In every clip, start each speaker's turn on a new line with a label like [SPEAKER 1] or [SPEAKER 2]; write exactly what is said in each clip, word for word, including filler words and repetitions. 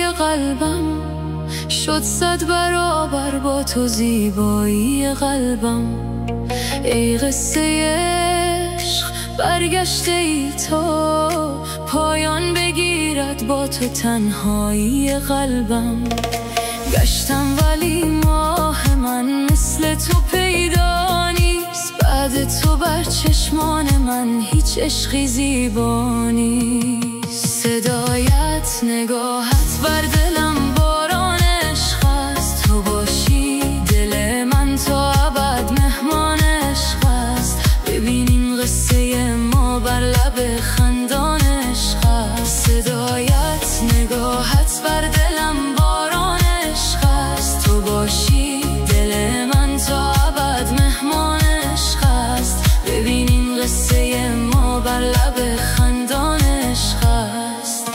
[SPEAKER 1] زیبای قلبم شد صد برابر با تو زیبایی قلبم. ای قصه عشق برگشته ای تو، پایان بگیرد با تو تنهایی قلبم. گشتم ولی ماه من مثل تو پیدا نیست، بعد تو بر چشمان من هیچ عشقی زیبا نیست. صدایت نگاهت بر دلم باران عشق است، تو باشی دل من تا ابد مهمان عشق است. ببین این قصه ما بر لب خندان عشق است. صدایت نگاهت بر دلم باران عشق است، تو باشی دل من تا ابد مهمان عشق است. ببین این قصه ما بر لب خندان عشق است.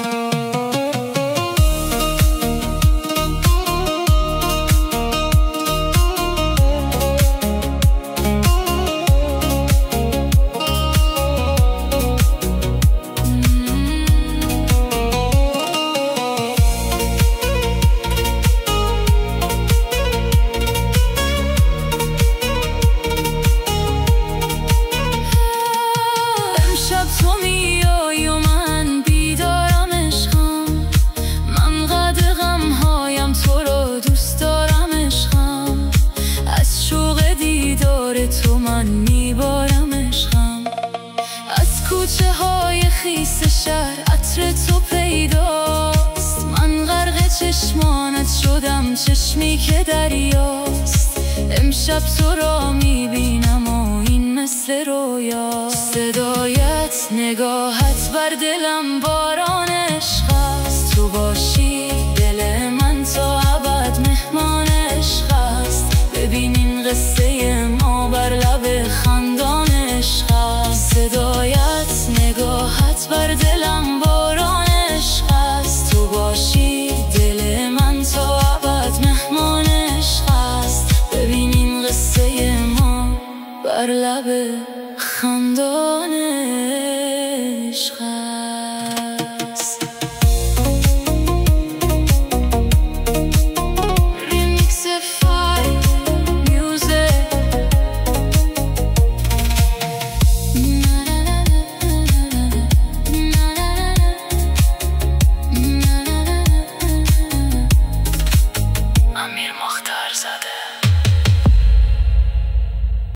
[SPEAKER 1] تو میای و من بیدارم عشقم، من قد غم هایم تو رو دوست دارم عشقم. از شوق دیدار تو من میبارم عشقم. از کوچه های خیس شهر عطر تو پیداست، من غرق چشمانت شدم چشمی که دریاست. امشب تو را میبینم و این مثل رویاست. صدایت نگاهت بر دلم باران عشق است، تو باشی دل من تا ابد مهمان عشق است. ببین این قصه ما بر لب خندان عشق است. صدایت نگاهت بر دلم باران عشق است، تو باشی دل من تا ابد مهمان عشق است. ببین این قصه ما بر لب